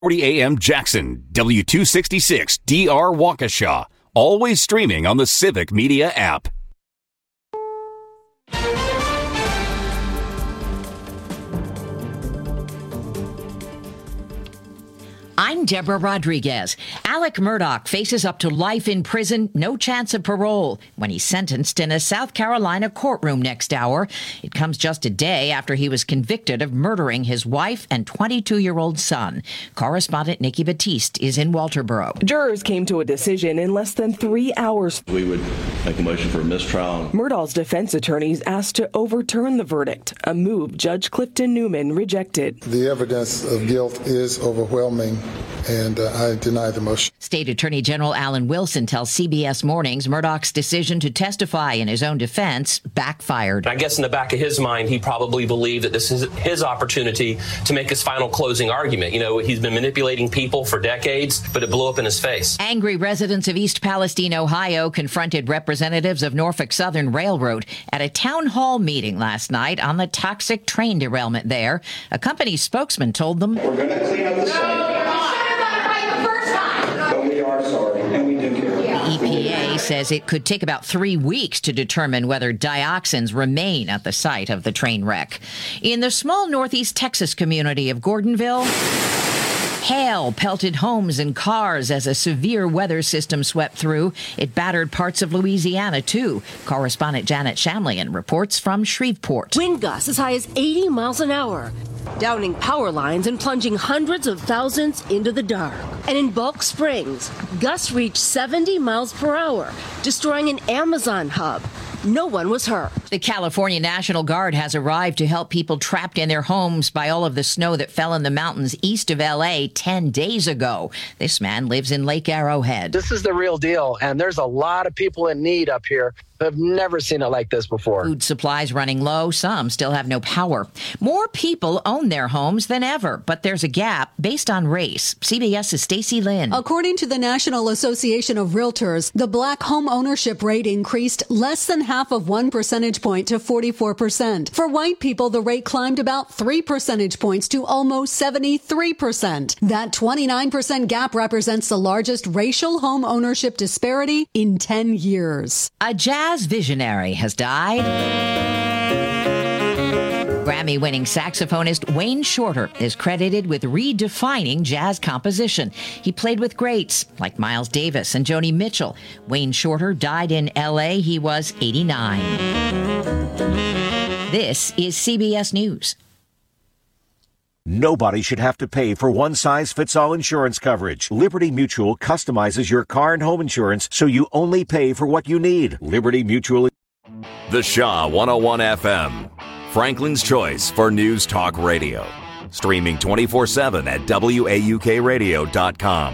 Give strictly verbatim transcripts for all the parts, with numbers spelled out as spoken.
forty A M Jackson, W two sixty-six D R Waukesha. Always streaming on the Civic Media app. I'm Deborah Rodriguez. Alec Murdaugh faces up to life in prison, no chance of parole, when he's sentenced in a South Carolina courtroom next hour. It comes just a day after he was convicted of murdering his wife and twenty-two-year-old son. Correspondent Nikki Batiste is in Walterboro. Jurors came to a decision in less than three hours. We would make a motion for a mistrial. Murdaugh's defense attorneys asked to overturn the verdict, a move Judge Clifton Newman rejected. The evidence of guilt is overwhelming, and uh, I deny the motion. State Attorney General Alan Wilson tells C B S Mornings Murdaugh's decision to testify in his own defense backfired. I guess in the back of his mind, he probably believed that this is his opportunity to make his final closing argument. You know, he's been manipulating people for decades, but it blew up in his face. Angry residents of East Palestine, Ohio, confronted representatives of Norfolk Southern Railroad at a town hall meeting last night on the toxic train derailment there. A company spokesman told them, "We're going to clean up the site. But we are sorry, and we do care." The E P A says it could take about three weeks to determine whether dioxins remain at the site of the train wreck. In the small northeast Texas community of Gordonville, hail pelted homes and cars as a severe weather system swept through. It battered parts of Louisiana, too. Correspondent Janet Shamlian reports from Shreveport. Wind gusts as high as eighty miles an hour, downing power lines and plunging hundreds of thousands into the dark. And in Bulk Springs, gusts reached seventy miles per hour, destroying an Amazon hub. No one was hurt. The California National Guard has arrived to help people trapped in their homes by all of the snow that fell in the mountains east of L A ten days ago. This man lives in Lake Arrowhead. This is the real deal, and there's a lot of people in need up here. I've never seen it like this before. Food supplies running low. Some still have no power. More people own their homes than ever, but there's a gap based on race. CBS's Stacey Lynn. According to the National Association of Realtors, the black home ownership rate increased less than half of one percentage point to forty-four percent. For white people, the rate climbed about three percentage points to almost seventy-three percent. That twenty-nine percent gap represents the largest racial home ownership disparity in ten years. A jazz visionary has died. Grammy-winning saxophonist Wayne Shorter is credited with redefining jazz composition. He played with greats like Miles Davis and Joni Mitchell. Wayne Shorter died in L A. He was eighty-nine. This is C B S News. Nobody should have to pay for one-size-fits-all insurance coverage. Liberty Mutual customizes your car and home insurance so you only pay for what you need. Liberty Mutual. The Shaw one oh one F M, Franklin's choice for news talk radio. Streaming twenty-four seven at W A U K radio dot com.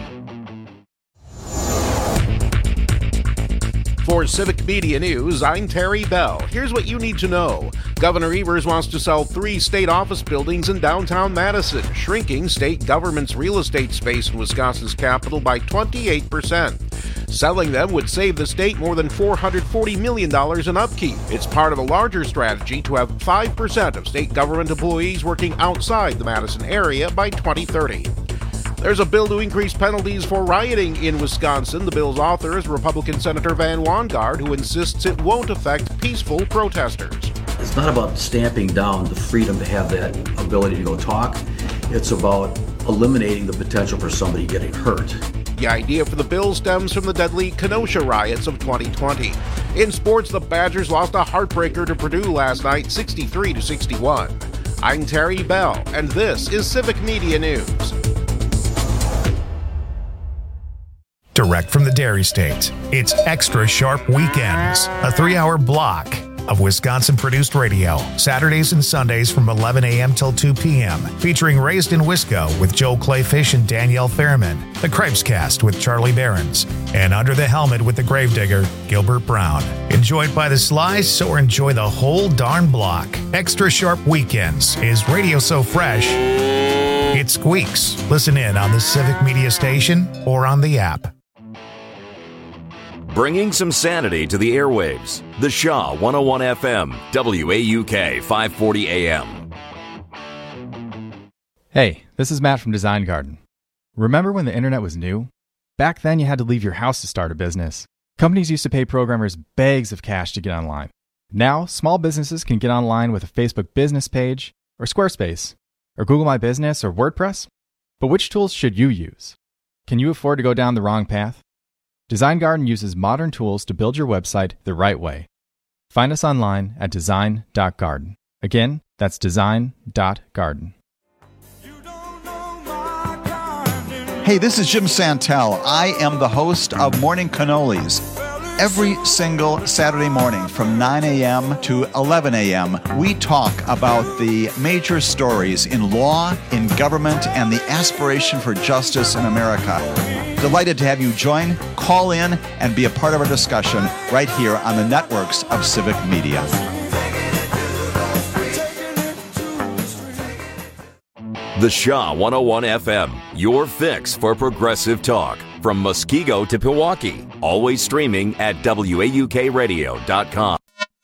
For Civic Media News, I'm Terry Bell. Here's what you need to know. Governor Evers wants to sell three state office buildings in downtown Madison, shrinking state government's real estate space in Wisconsin's capital by twenty-eight percent. Selling them would save the state more than four hundred forty million dollars in upkeep. It's part of a larger strategy to have five percent of state government employees working outside the Madison area by twenty thirty. There's a bill to increase penalties for rioting in Wisconsin. The bill's author is Republican Senator Van Wanggaard, who insists it won't affect peaceful protesters. It's not about stamping down the freedom to have that ability to go talk. It's about eliminating the potential for somebody getting hurt. The idea for the bill stems from the deadly Kenosha riots of twenty twenty. In sports, the Badgers lost a heartbreaker to Purdue last night, sixty-three to sixty-one. I'm Terry Bell, and this is Civic Media News. Direct from the Dairy State, it's Extra Sharp Weekends, a three-hour block of Wisconsin-produced radio, Saturdays and Sundays from eleven a.m. till two p.m., featuring Raised in Wisco with Joel Clayfish and Danielle Fairman, The Cripescast with Charlie Behrens, and Under the Helmet with the Gravedigger, Gilbert Brown. Enjoyed by the slice or enjoy the whole darn block. Extra Sharp Weekends is radio so fresh, it squeaks. Listen in on the Civic Media Station or on the app. Bringing some sanity to the airwaves. The Shaw one oh one F M, W A U K five forty A M. Hey, this is Matt from Design Garden. Remember when the internet was new? Back then, you had to leave your house to start a business. Companies used to pay programmers bags of cash to get online. Now, small businesses can get online with a Facebook business page, or Squarespace, or Google My Business, or WordPress. But which tools should you use? Can you afford to go down the wrong path? Design Garden uses modern tools to build your website the right way. Find us online at design dot garden. Again, that's design dot garden. Hey, this is Jim Santel. I am the host of Morning Cannolis. Every single Saturday morning from nine a.m. to eleven a.m., we talk about the major stories in law, in government, and the aspiration for justice in America. Delighted to have you join, call in, and be a part of our discussion right here on the networks of Civic Media. The Shaw one oh one F M, your fix for progressive talk. From Muskego to Pewaukee. Always streaming at W A U K radio dot com.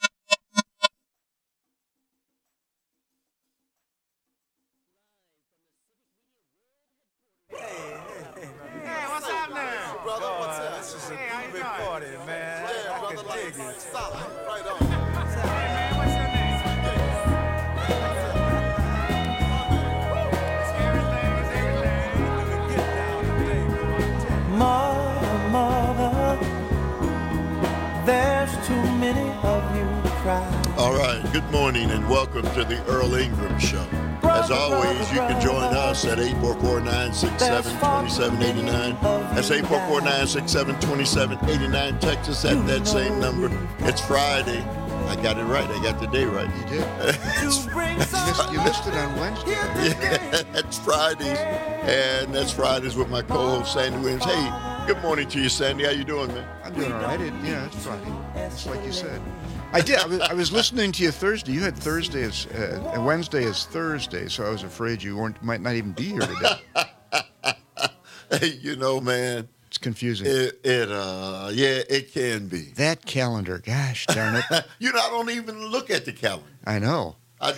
Good morning and welcome to the Earl Ingram Show. As always, you can join us at eight four four, nine six seven, two seven eight nine. That's eight four four, nine six seven, two seven eight nine. Text us at that same number. It's Friday. I got it right. I got the day right. You did. you, missed, you missed it on Wednesday. Yeah, that's Fridays. And that's Fridays with my co-host, Sandy Williams. Hey, good morning to you, Sandy. How you doing, man? I'm doing all right. It, yeah, it's Friday. It's like you said. I did. I was, I was listening to you Thursday. You had Thursday as uh, Wednesday as Thursday, so I was afraid you weren't might not even be here today. Hey, you know, man, it's confusing. It, it uh, yeah, it can be. That calendar, gosh darn it! You know, I don't even look at the calendar. I know. I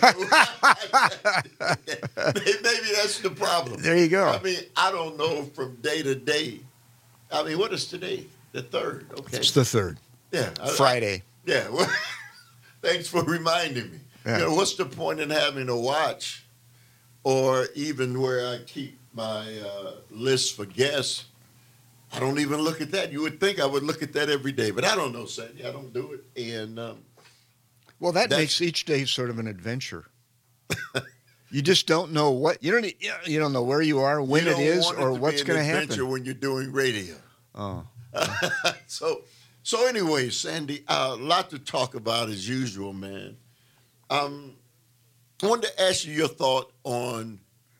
Maybe that's the problem. There you go. I mean, I don't know from day to day. I mean, what is today? The third. Okay. It's the third. Yeah. Friday. I, Yeah, well, thanks for reminding me. Yeah. You know, what's the point in having a watch or even where I keep my uh, list for guests? I don't even look at that. You would think I would look at that every day, but I don't know, Sandy. I don't do it. And um, well, that makes each day sort of an adventure. You just don't know what you don't you don't know where you are, when you it is, want or it to what's going to happen. Adventure when you're doing radio. Oh. so. So anyway, Sandy, a uh, lot to talk about as usual, man. Um, I wanted to ask you your thought on,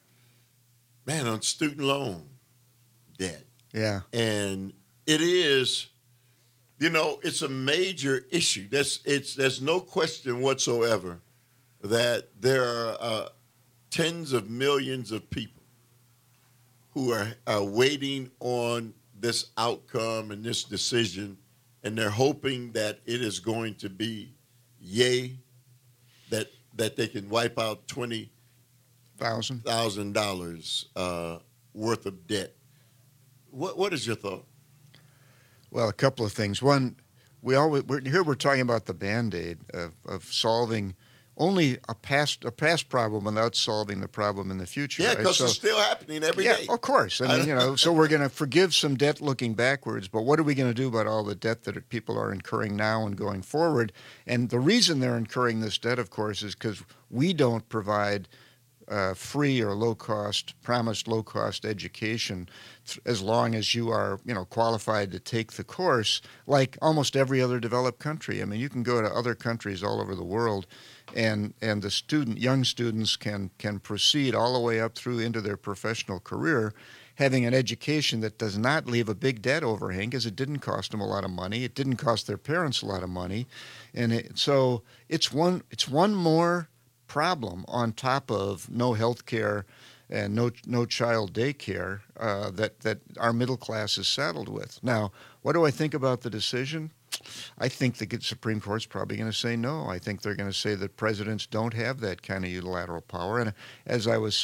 man, on student loan debt. Yeah. And it is, you know, it's a major issue. That's it's there's no question whatsoever that there are uh, tens of millions of people who are, are waiting on this outcome and this decision. And they're hoping that it is going to be yay, that that they can wipe out twenty thousand thousand dollars uh, worth of debt. What what is your thought? Well, a couple of things. One, we always we're, here we're talking about the Band-Aid of, of solving only a past a past problem without solving the problem in the future. Yeah, right? because so, it's still happening every yeah, day. Of course. I mean, you know, so we're going to forgive some debt looking backwards, but what are we going to do about all the debt that people are incurring now and going forward? And the reason they're incurring this debt, of course, is because we don't provide uh, free or low-cost, promised low-cost education th- as long as you are, you know, qualified to take the course, like almost every other developed country. I mean, you can go to other countries all over the world, and and the student, young students can can proceed all the way up through into their professional career, having an education that does not leave a big debt overhang, because it didn't cost them a lot of money, it didn't cost their parents a lot of money, and it, so it's one it's one more problem on top of no health care and no no child daycare uh, that that our middle class is saddled with. Now, what do I think about the decision? I think the Supreme Court's probably going to say no. I think they're going to say that presidents don't have that kind of unilateral power. And as I was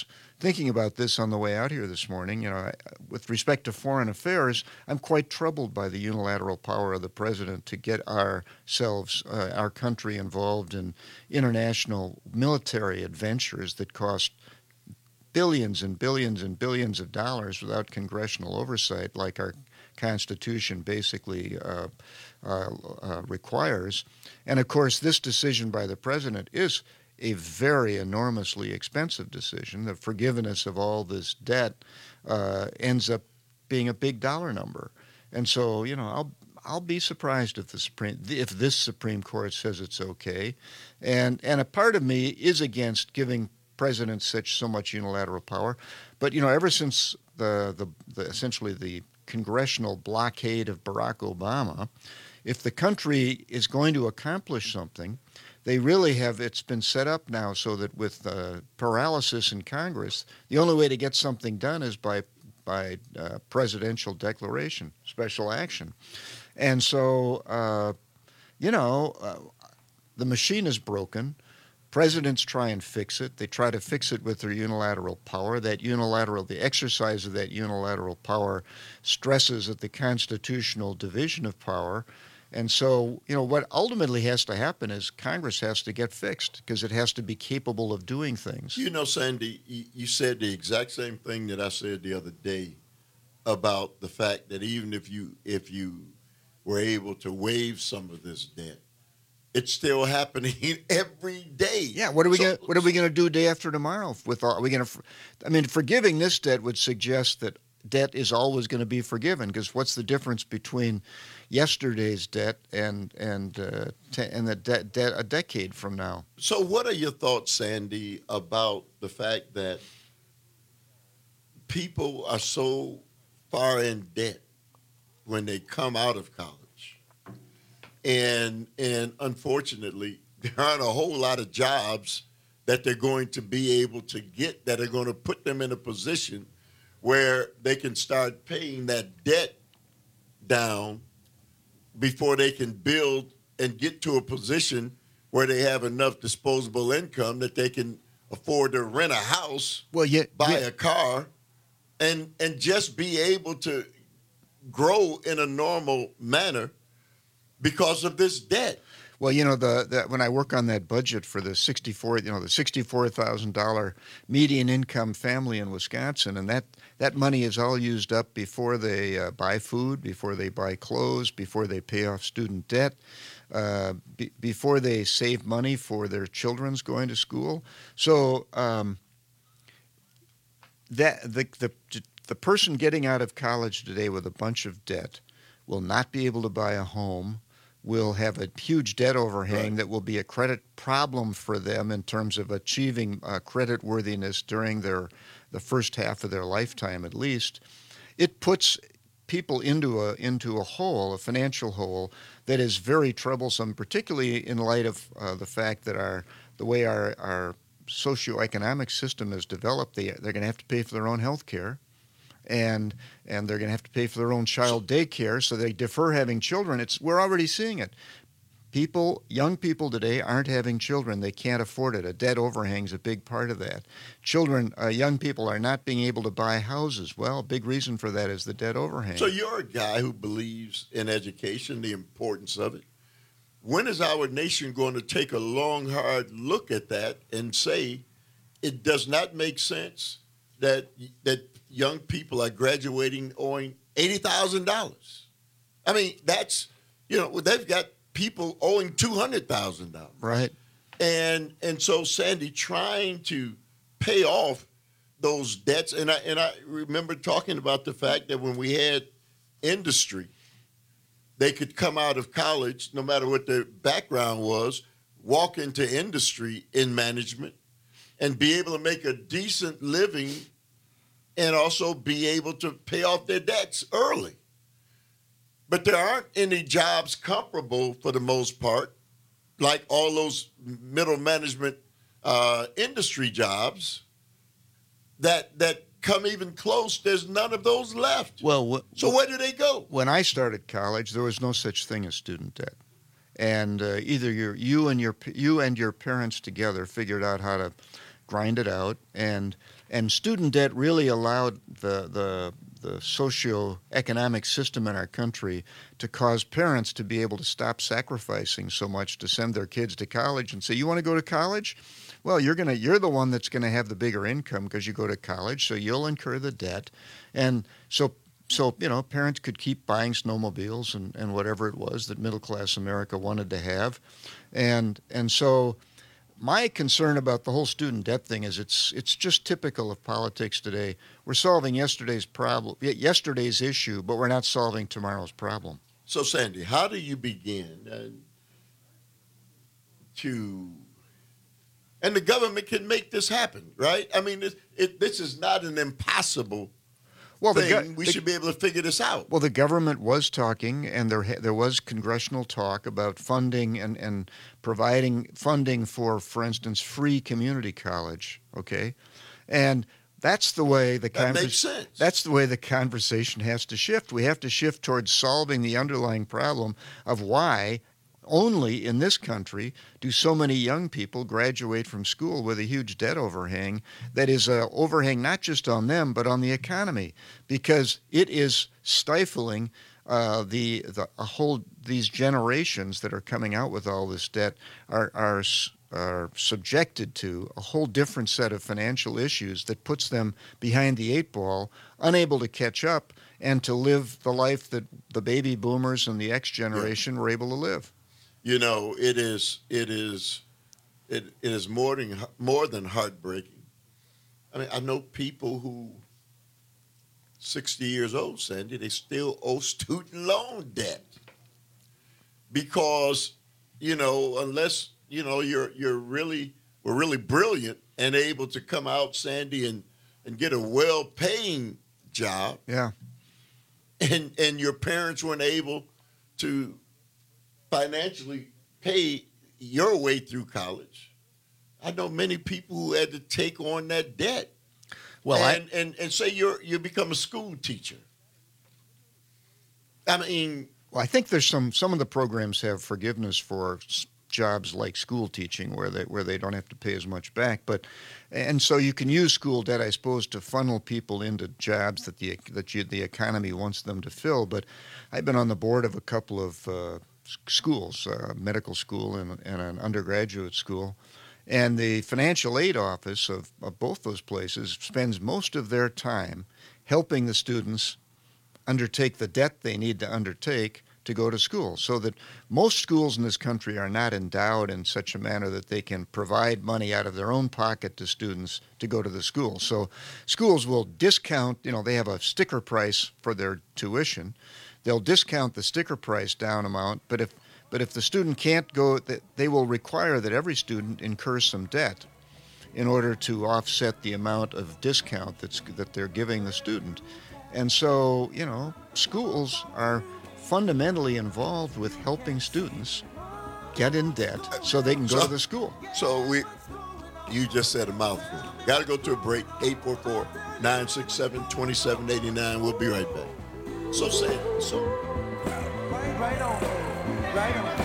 thinking about this on the way out here this morning. You know, I, with respect to foreign affairs, I'm quite troubled by the unilateral power of the president to get ourselves, uh, our country, involved in international military adventures that cost billions and billions and billions of dollars without congressional oversight, like our Constitution basically uh, uh, uh, requires. And of course, this decision by the president is a very enormously expensive decision. The forgiveness of all this debt uh, ends up being a big dollar number. And so, you know, I'll I'll be surprised if the Supreme if this Supreme Court says it's okay. And and a part of me is against giving presidents such so much unilateral power. But you know, ever since the the, the essentially the congressional blockade of Barack Obama, if the country is going to accomplish something, they really have, it's been set up now so that with uh, paralysis in Congress, the only way to get something done is by by uh, presidential declaration, special action. And so, uh, you know, uh, the machine is broken. Presidents try and fix it. They try to fix it with their unilateral power. That unilateral, the exercise of that unilateral power stresses at the constitutional division of power. And so, you know, what ultimately has to happen is Congress has to get fixed because it has to be capable of doing things. You know, Sandy, you said the exact same thing that I said the other day about the fact that even if you if you were able to waive some of this debt, it's still happening every day. Yeah, what are we so, going what are we going to do day after tomorrow with all, are we going to I mean, forgiving this debt would suggest that debt is always going to be forgiven, because what's the difference between yesterday's debt and and uh, te- and the debt de- a decade from now? So what are your thoughts, Sandy, about the fact that people are so far in debt when they come out of college? And and unfortunately, there aren't a whole lot of jobs that they're going to be able to get that are going to put them in a position where they can start paying that debt down before they can build and get to a position where they have enough disposable income that they can afford to rent a house, well, yeah, buy yeah. a car, and and just be able to grow in a normal manner because of this debt. Well, you know, the, the when I work on that budget for the sixty-four, you know, the sixty-four thousand dollar median income family in Wisconsin, and that, that money is all used up before they uh, buy food, before they buy clothes, before they pay off student debt, uh, be, before they save money for their children's going to school. So um, that the the the person getting out of college today with a bunch of debt will not be able to buy a home, will have a huge debt overhang right. that will be a credit problem for them in terms of achieving uh, credit worthiness during their the first half of their lifetime at least. It puts people into a into a hole, a financial hole, that is very troublesome, particularly in light of uh, the fact that our the way our, our socioeconomic system is developed, they, they're going to have to pay for their own health care. And and they're going to have to pay for their own child daycare, so they defer having children. It's we're already seeing it. People, young people today aren't having children. They can't afford it. A debt overhang is a big part of that. Children, uh, young people are not being able to buy houses. Well, a big reason for that is the debt overhang. So you're a guy who believes in education, the importance of it. When is our nation going to take a long, hard look at that and say it does not make sense that that young people are graduating owing eighty thousand dollars? I mean, that's, you know, they've got people owing two hundred thousand dollars. Right. And and so, Sandy, trying to pay off those debts, and I, and I remember talking about the fact that when we had industry, they could come out of college, no matter what their background was, walk into industry in management and be able to make a decent living and also be able to pay off their debts early. But there aren't any jobs comparable, for the most part, like all those middle management uh, industry jobs that that come even close. There's none of those left. Well, wh- so where do they go? When I started college, there was no such thing as student debt, and uh, either your, you and your you and your parents together figured out how to grind it out, and And student debt really allowed the the the socio-economic system in our country to cause parents to be able to stop sacrificing so much to send their kids to college and say, you want to go to college? Well, you're gonna you're the one that's going to have the bigger income because you go to college, so you'll incur the debt. And so so you know, parents could keep buying snowmobiles and, and whatever it was that middle-class America wanted to have. And and so my concern about the whole student debt thing is it's it's just typical of politics today. We're solving yesterday's problem, yesterday's issue, but we're not solving tomorrow's problem. So, Sandy, how do you begin uh, to, and the government can make this happen, right? I mean, it, it, this is not an impossible well, thing. The, we the, should be able to figure this out. Well, the government was talking, and there there was congressional talk about funding and, and providing funding for, for instance, free community college. Okay, and that's the way the that conver- makes sense. That's the way the conversation has to shift. We have to shift towards solving the underlying problem of why only in this country do so many young people graduate from school with a huge debt overhang that is an overhang not just on them but on the economy, because it is stifling uh, the the a whole these generations that are coming out with all this debt are are are subjected to a whole different set of financial issues that puts them behind the eight ball, unable to catch up and to live the life that the baby boomers and the X generation yeah. were able to live. You know, it is it is it, it is more than more than heartbreaking. I mean, I know people who sixty years old, Sandy, they still owe student loan debt because, you know, unless you know you're you're really were really brilliant and able to come out, Sandy, and and get a well-paying job. Yeah. And and your parents weren't able to financially pay your way through college. I know many people who had to take on that debt. Well, and, I, and, and say you're you become a school teacher. I mean, well, I think there's some some of the programs have forgiveness for jobs like school teaching where they where they don't have to pay as much back. But and so you can use school debt, I suppose, to funnel people into jobs that the that you, the economy wants them to fill. But I've been on the board of a couple of uh, schools, uh, medical school and, and an undergraduate school. And the financial aid office of, of both those places spends most of their time helping the students undertake the debt they need to undertake to go to school, so that most schools in this country are not endowed in such a manner that they can provide money out of their own pocket to students to go to the school. So schools will discount, you know, they have a sticker price for their tuition. They'll discount the sticker price down amount, but if but if the student can't go, they will require that every student incur some debt in order to offset the amount of discount that's that they're giving the student. And so, you know, schools are fundamentally involved with helping students get in debt so they can go so, to the school. So we, you just said a mouthful. Got to go to a break. eight four four, nine six seven, two seven eight nine. We'll be right back. So say it. So. Right on. Right on.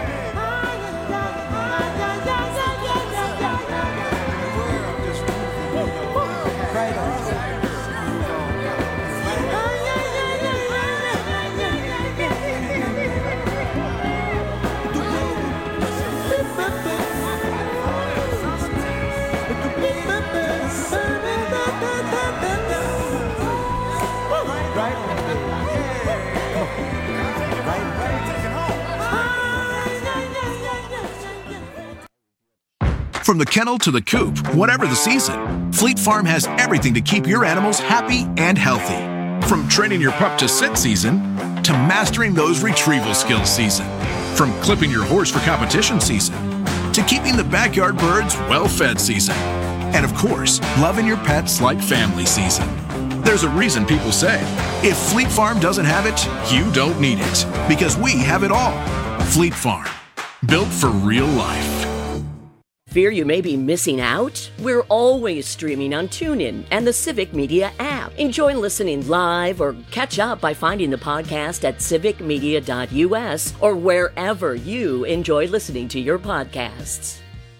From the kennel to the coop, whatever the season, Fleet Farm has everything to keep your animals happy and healthy. From training your pup to sit season, to mastering those retrieval skills season. From clipping your horse for competition season, to keeping the backyard birds well-fed season. And of course, loving your pets like family season. There's a reason people say, if Fleet Farm doesn't have it, you don't need it. Because we have it all. Fleet Farm, built for real life. Fear you may be missing out? We're always streaming on TuneIn and the Civic Media app. Enjoy listening live or catch up by finding the podcast at civic media dot u s or wherever you enjoy listening to your podcasts.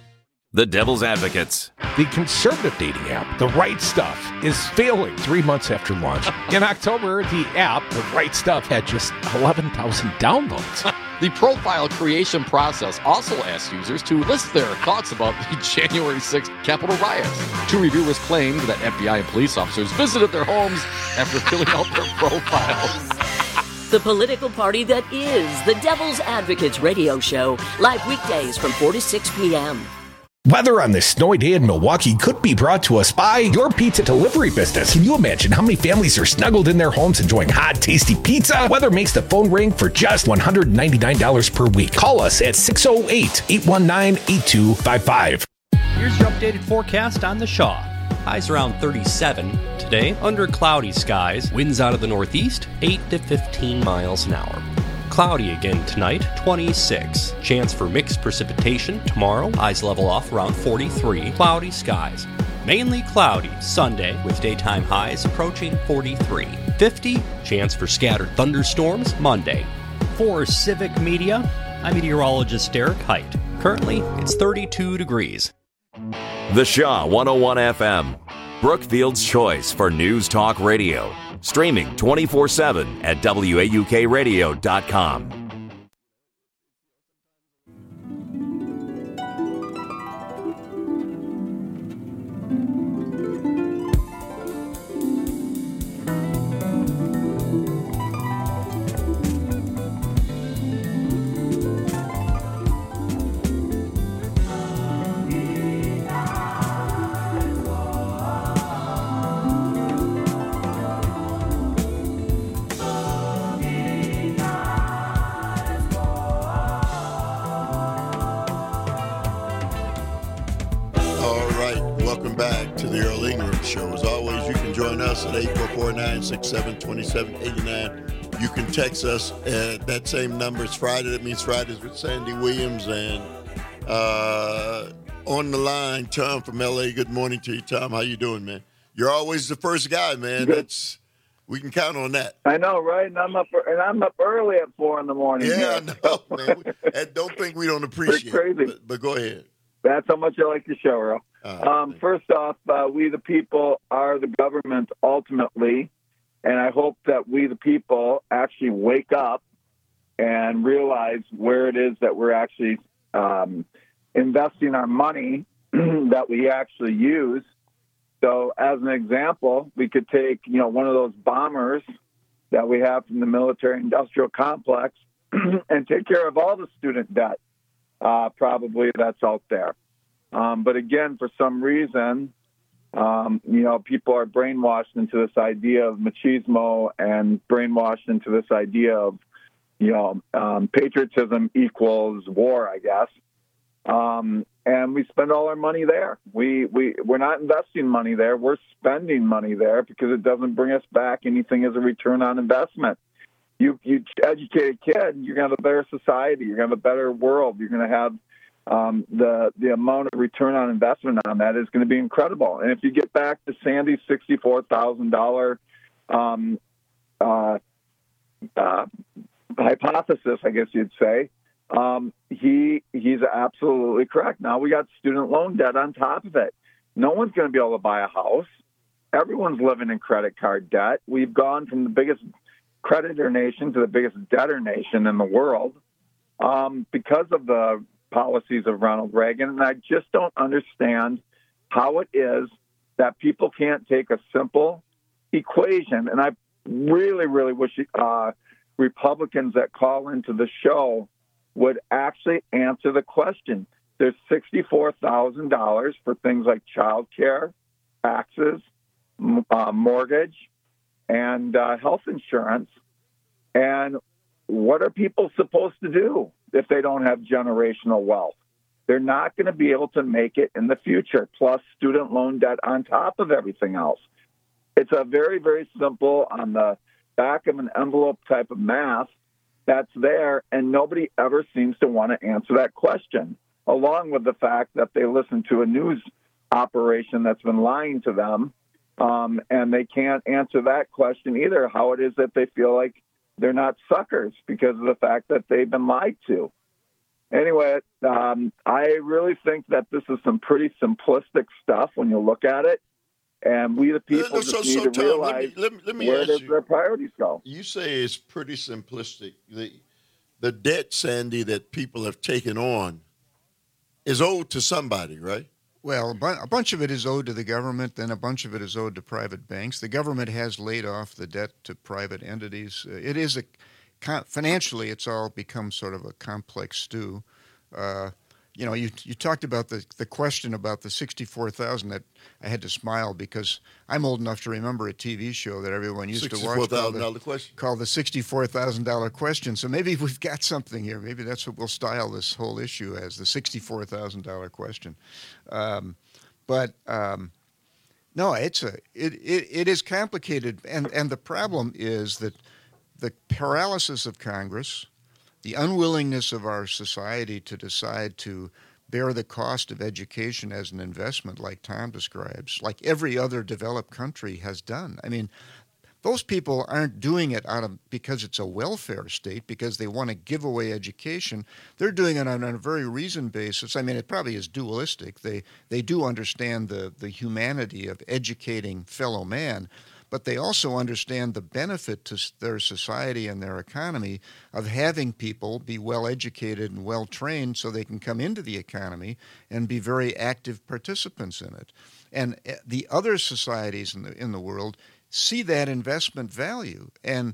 The Devil's Advocates. The conservative dating app, The Right Stuff, is failing three months after launch. In October, the app, The Right Stuff, had just eleven thousand downloads. The profile creation process also asks users to list their thoughts about the January sixth Capitol riots. Two reviewers claimed that F B I and police officers visited their homes after filling out their profiles. The political party that is the Devil's Advocates radio show, live weekdays from four to six p.m. Weather on this snowy day in Milwaukee could be brought to us by your pizza delivery business. Can you imagine how many families are snuggled in their homes enjoying hot, tasty pizza? Weather makes the phone ring for just one hundred ninety-nine dollars per week. Call us at six oh eight, eight one nine, eight two five five. Here's your updated forecast on the Shaw. Highs around thirty-seven. Today, under cloudy skies. Winds out of the northeast, eight to fifteen miles an hour. Cloudy again tonight, twenty-six. Chance for mixed precipitation tomorrow. Highs level off around forty-three. Cloudy skies. Mainly cloudy Sunday with daytime highs approaching forty-three. fifty. Chance for scattered thunderstorms Monday. For Civic Media, I'm meteorologist Derek Height. Currently, it's thirty-two degrees. The Shaw one oh one F M. Brookfield's choice for News Talk Radio. Streaming twenty-four seven at W A U K radio dot com. At eight four four, nine six seven, two seven eight nine. You can text us at that same number. It's Friday. That means Fridays with Sandy Williams. And uh, on the line, Tom from L A. Good morning to you, Tom. How you doing, man? You're always the first guy, man. Good. That's we can count on that. I know, right? And I'm up and I'm up early at four in the morning. Yeah, I know, man. And don't think we don't appreciate it's crazy. it. But, but go ahead. That's how much I like the show, Earl. Right, um, first off, uh, we the people are the government ultimately, and I hope that we the people actually wake up and realize where it is that we're actually um, investing our money that we actually use. So, as an example, we could take you know one of those bombers that we have from the military-industrial complex and take care of all the student debt. Uh, probably that's out there. Um, but again, for some reason, um, you know, people are brainwashed into this idea of machismo and brainwashed into this idea of, you know, um, patriotism equals war, I guess. Um, and we spend all our money there. We, we, we're not investing money there. We're spending money there because it doesn't bring us back anything as a return on investment. You, you educate a kid, you're going to have a better society. You're going to have a better world. You're going to have um, the the amount of return on investment on that is going to be incredible. And if you get back to Sandy's sixty-four thousand dollars um, uh, uh, hypothesis, I guess you'd say, um, he he's absolutely correct. Now we got student loan debt on top of it. No one's going to be able to buy a house. Everyone's living in credit card debt. We've gone from the biggest creditor nation to the biggest debtor nation in the world um, because of the policies of Ronald Reagan. And I just don't understand how it is that people can't take a simple equation. And I really, really wish uh, Republicans that call into the show would actually answer the question. There's sixty-four thousand dollars for things like child care, taxes, uh, mortgage, and uh, health insurance. And what are people supposed to do if they don't have generational wealth? They're not going to be able to make it in the future, plus student loan debt on top of everything else. It's a very, very simple, on the back of an envelope type of math that's there, and nobody ever seems to want to answer that question, along with the fact that they listen to a news operation that's been lying to them. Um, and they can't answer that question either, how it is that they feel like they're not suckers because of the fact that they've been lied to. anyway, um, I really think that this is some pretty simplistic stuff when you look at it. And we, the people, no, so, just so, need to Tom, realize let me, let me, let me where ask does you, their priorities go. You say it's pretty simplistic. The, the debt, Sandy, that people have taken on is owed to somebody, right? Well, a, bu- a bunch of it is owed to the government, and a bunch of it is owed to private banks. The government has laid off the debt to private entities. Uh, it is a financially, it's all become sort of a complex stew. Uh, you know, you you talked about the the question about the sixty-four thousand. That I had to smile because I'm old enough to remember a T V show that everyone used to watch sixty-four thousand dollars question. Called the sixty-four thousand dollars question. So maybe we've got something here. Maybe that's what we'll style this whole issue as, the sixty-four thousand dollars question. Um, but um, no, it's a it, it it is complicated, and and the problem is that the paralysis of Congress, the unwillingness of our society to decide to bear the cost of education as an investment, like Tom describes, like every other developed country has done. I mean, those people aren't doing it out of because it's a welfare state, because they want to give away education. They're doing it on a very reasoned basis. I mean, it probably is dualistic. They they do understand the, the humanity of educating fellow man, but they also understand the benefit to their society and their economy of having people be well-educated and well-trained so they can come into the economy and be very active participants in it. And the other societies in the in the world see that investment value. And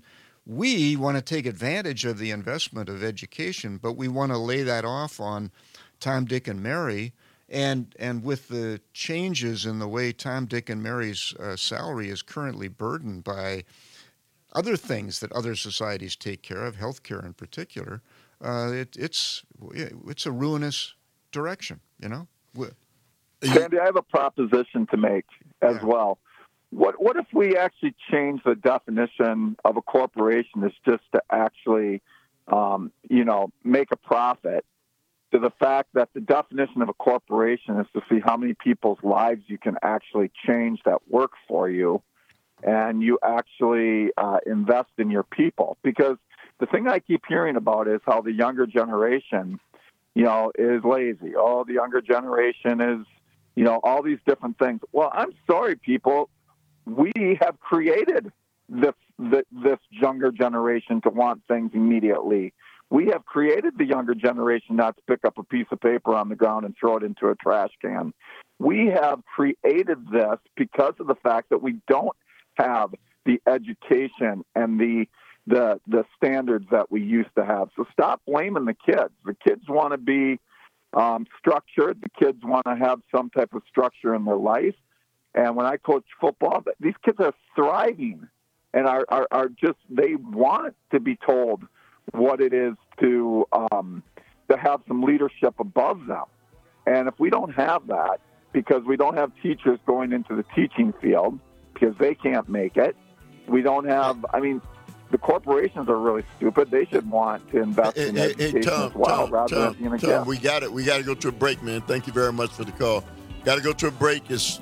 we want to take advantage of the investment of education, but we want to lay that off on Tom, Dick, and Mary. And and with the changes in the way Tom, Dick, and Mary's uh, salary is currently burdened by other things that other societies take care of, healthcare in particular, uh, it, it's it's a ruinous direction, you know? Sandy, I have a proposition to make as yeah. well. What what if we actually change the definition of a corporation is just to actually, um, you know, make a profit, to the fact that the definition of a corporation is to see how many people's lives you can actually change that work for you, and you actually uh, invest in your people. Because the thing I keep hearing about is how the younger generation, you know, is lazy. Oh, the younger generation is, you know, all these different things. Well, I'm sorry, people. We have created this, this younger generation to want things immediately. We have created the younger generation not to pick up a piece of paper on the ground and throw it into a trash can. We have created this because of the fact that we don't have the education and the the the standards that we used to have. So stop blaming the kids. The kids want to be um, structured. The kids want to have some type of structure in their life. And when I coach football, these kids are thriving and are, are, are just, they want to be told what it is to um, to have some leadership above them. And if we don't have that, because we don't have teachers going into the teaching field because they can't make it, we don't have, I mean, the corporations are really stupid. They should want to invest hey, in hey, education hey, Tom, as well, Tom, rather Tom, than being a Tom, gift. we got it. We got to go to a break, man. Thank you very much for the call. Got to go to a break. It's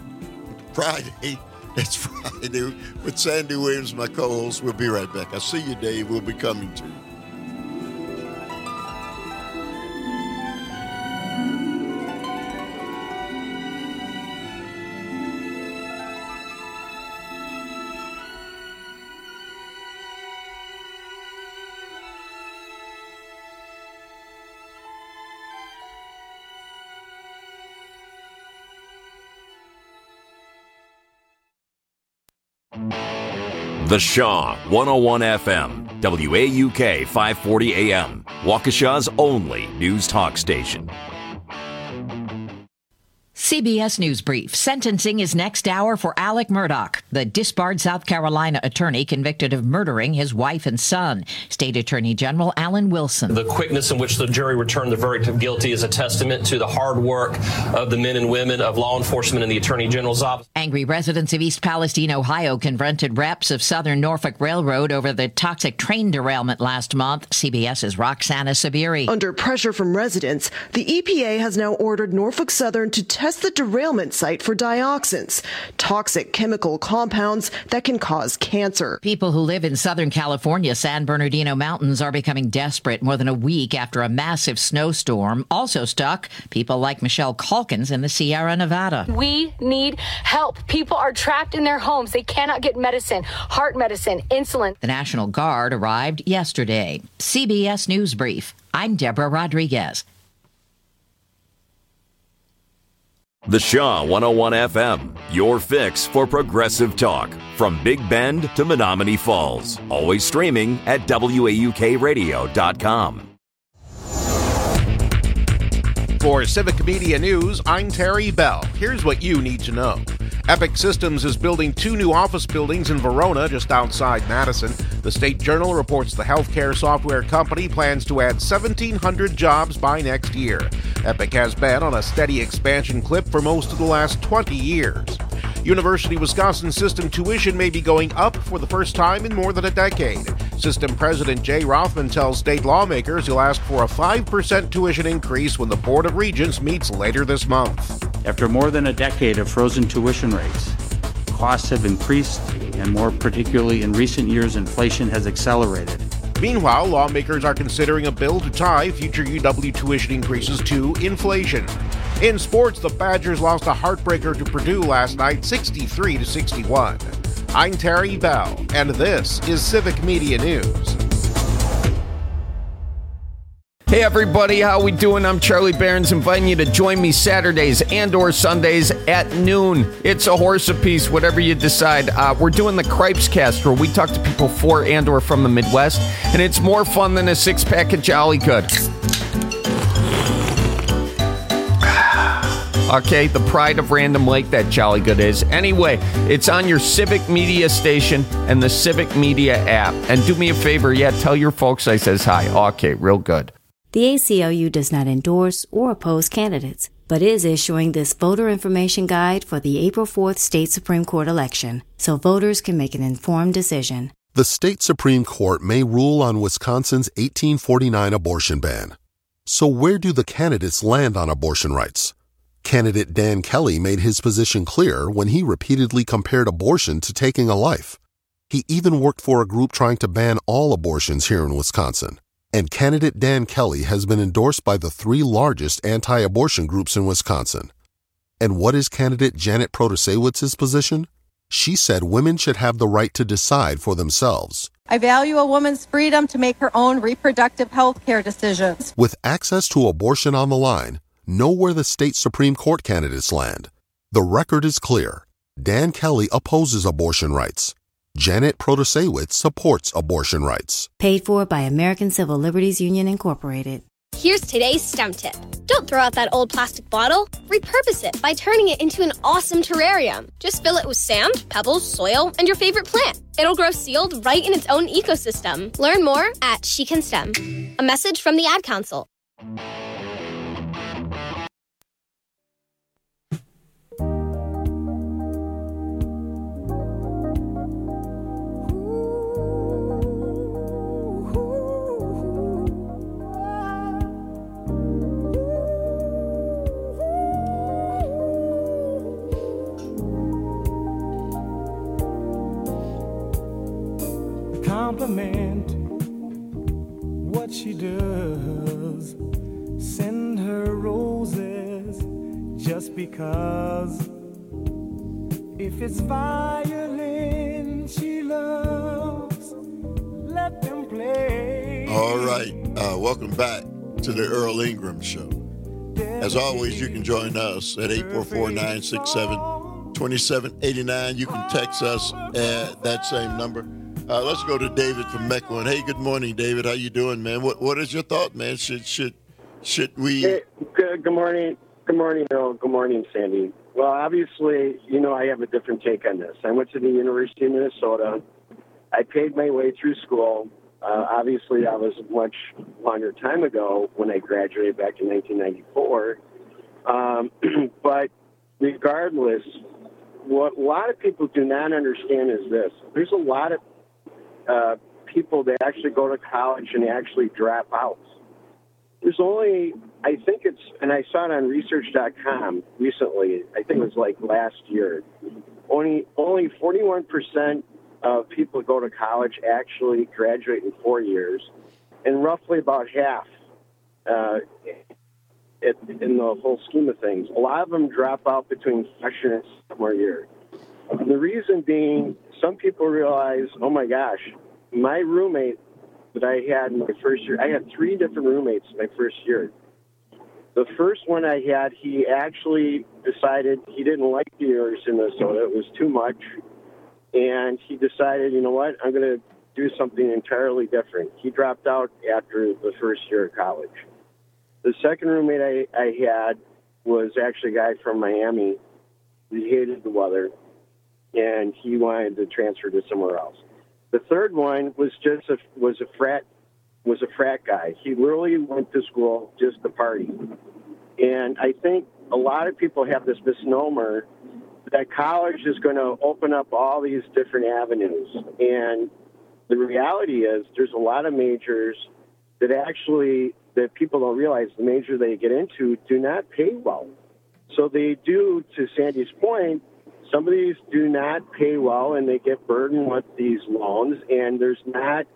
Friday. It's Friday with Sandy Williams, my co-host. We'll be right back. I see you, Dave. We'll be coming to you. The Shaw one oh one F M, W A U K five forty A M, Waukesha's only news talk station. C B S News Brief. Sentencing is next hour for Alec Murdaugh, the disbarred South Carolina attorney convicted of murdering his wife and son. State Attorney General Alan Wilson. The quickness in which the jury returned the verdict of guilty is a testament to the hard work of the men and women of law enforcement and the Attorney General's office. Angry residents of East Palestine, Ohio, confronted reps of Southern Norfolk Railroad over the toxic train derailment last month. CBS's Roxana Sabiri. Under pressure from residents, the E P A has now ordered Norfolk Southern to test as the derailment site for dioxins, toxic chemical compounds that can cause cancer. People who live in Southern California, San Bernardino Mountains, are becoming desperate more than a week after a massive snowstorm. Also stuck, people like Michelle Calkins in the Sierra Nevada. We need help. People are trapped in their homes. They cannot get medicine, heart medicine, insulin. The National Guard arrived yesterday. C B S News Brief. I'm Deborah Rodriguez. The Shaw one oh one F M, your fix for progressive talk. From Big Bend to Menominee Falls. Always streaming at W A U K radio dot com. For Civic Media News, I'm Terry Bell. Here's what you need to know. Epic Systems is building two new office buildings in Verona, just outside Madison. The State Journal reports the healthcare software company plans to add seventeen hundred jobs by next year. Epic has been on a steady expansion clip for most of the last twenty years. University of Wisconsin system tuition may be going up for the first time in more than a decade. System President Jay Rothman tells state lawmakers he'll ask for a five percent tuition increase when the Board of Regents meets later this month. After more than a decade of frozen tuition rates, costs have increased, and more particularly in recent years, inflation has accelerated. Meanwhile, lawmakers are considering a bill to tie future U W tuition increases to inflation. In sports, the Badgers lost a heartbreaker to Purdue last night, sixty-three to sixty-one. I'm Terry Bell, and this is Civic Media News. Hey everybody, how we doing? I'm Charlie Barons, inviting you to join me Saturdays and or Sundays at noon. It's a horse apiece, whatever you decide. Uh, we're doing the Cripes Cast, where we talk to people for and or from the Midwest, and it's more fun than a six-pack of Jolly Good. Okay, the pride of Random Lake, that Jolly Good is. Anyway, it's on your Civic Media station and the Civic Media app. And do me a favor, yeah, tell your folks I says hi. Okay, real good. The A C L U does not endorse or oppose candidates, but is issuing this voter information guide for the April fourth state Supreme Court election, so voters can make an informed decision. The state Supreme Court may rule on Wisconsin's eighteen forty-nine abortion ban. So where do the candidates land on abortion rights? Candidate Dan Kelly made his position clear when he repeatedly compared abortion to taking a life. He even worked for a group trying to ban all abortions here in Wisconsin. And candidate Dan Kelly has been endorsed by the three largest anti-abortion groups in Wisconsin. And what is candidate Janet Protasewitz's position? She said women should have the right to decide for themselves. I value a woman's freedom to make her own reproductive health care decisions. With access to abortion on the line, know where the state Supreme Court candidates land. The record is clear. Dan Kelly opposes abortion rights. Janet Protasewicz supports abortion rights. Paid for by American Civil Liberties Union, Incorporated. Here's today's STEM tip. Don't throw out that old plastic bottle. Repurpose it by turning it into an awesome terrarium. Just fill it with sand, pebbles, soil, and your favorite plant. It'll grow sealed right in its own ecosystem. Learn more at She Can STEM. A message from the Ad Council. Compliment what she does. Send her roses just because. If it's violin she loves, let them play. All right, uh, welcome back to the Earl Ingram Show. As always, you can join us at eight four four, nine six seven, two seven eight nine. You can text us at that same number. Uh, let's go to David from Mequon. Hey, good morning, David. How you doing, man? What What is your thought, man? Should should should we? Hey, good, good morning, good morning, Earl. Good morning, Sandy. Well, obviously, you know I have a different take on this. I went to the University of Minnesota. I paid my way through school. Uh, obviously, that was a much longer time ago when I graduated back in nineteen ninety-four. Um, but regardless, what a lot of people do not understand is this: there's a lot of Uh, people that actually go to college and actually drop out. There's there's only, I think it's, and I saw it on research dot com recently, I think it was like last year, only only forty-one percent of people who go to college actually graduate in four years, and roughly about half uh, it, in the whole scheme of things. A lot of them drop out between freshman and sophomore year. And the reason being, some people realize, oh my gosh, my roommate that I had in my first year, I had three different roommates my first year. The first one I had, he actually decided he didn't like the University of Minnesota. It was too much. And he decided, you know what, I'm going to do something entirely different. He dropped out after the first year of college. The second roommate I, I had was actually a guy from Miami. He hated the weather, and he wanted to transfer to somewhere else. The third one was just a, was a frat was a frat guy. He literally went to school just to party. And I think a lot of people have this misnomer that college is going to open up all these different avenues. And the reality is there's a lot of majors that actually, that people don't realize the major they get into do not pay well. So they do, to Sandy's point, some of these do not pay well and they get burdened with these loans, and there's not